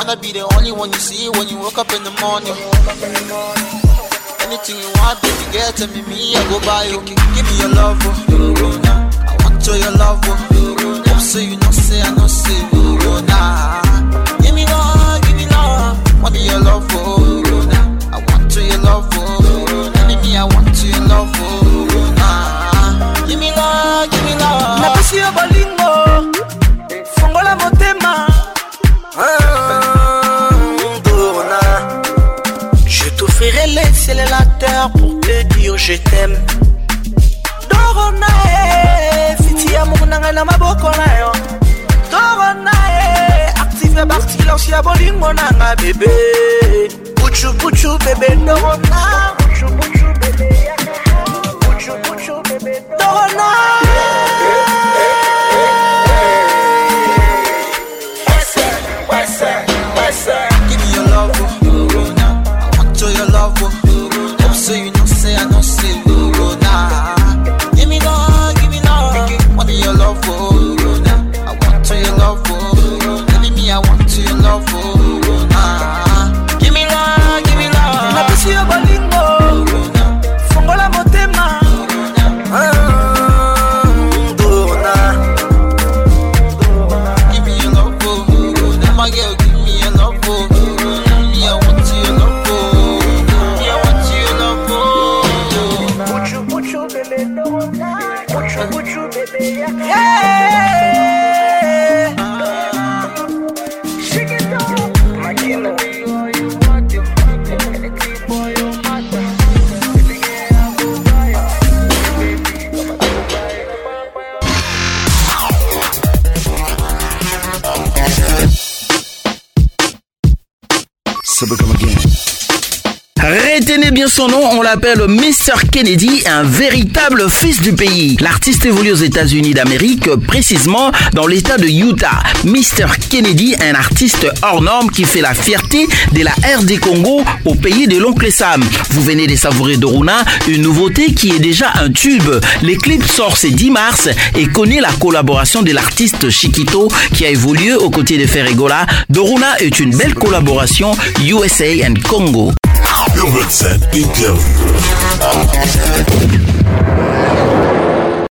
wanna be the only one you see when you wake up in the morning. Anything you want, baby girl, tell me, I go buy you. Give me your love, oh. I want your love, oh. Hope so you know say I know say, oh, nah. Give me love, want your love, oh. I want your love, oh. Enemy, I want your love, oh, nah. Give me love. Na pesi yo bolingo, fongola motema. Dorona, je t'offrirai l'accélérateur pour te dire je t'aime. Dorona, fiti amour nanga na maboko na yo. Dorona, active par silence ya bolingo nanga bébé. Puchu puchu bébé Dorona, puchu puchu bébé. Puchu puchu bébé Dorona. Give me your love, oh. I want your love, oh. Hope so you know say I know say, oh, nah. Give me love, want your love, oh. I want your love, oh. Telling me I want your love, oh, nah. Give me love. Na pesi yo bolingo, fongola motema. Dorona, give me your love, oh. My girl, give me your love, oh. Me, I want your love, oh. Me, I want your love, oh. puchu puchu bébé Dorona, puchu puchu bébé. Yeah. Shake it up, Makino. Retenez bien son nom, on l'appelle Mr. Kennedy, un véritable fils du pays. L'artiste évolue aux États-Unis d'Amérique, précisément dans l'État de Utah. Mr. Kennedy, un artiste hors norme qui fait la fierté de la RD Congo au pays de l'oncle Sam. Vous venez de savourer Dorona, une nouveauté qui est déjà un tube. Le clip sort ce 10 mars et connaît la collaboration de l'artiste Chiquito qui a évolué aux côtés de Ferregola. Dorona est une belle collaboration USA and Congo. Urban Set Interview.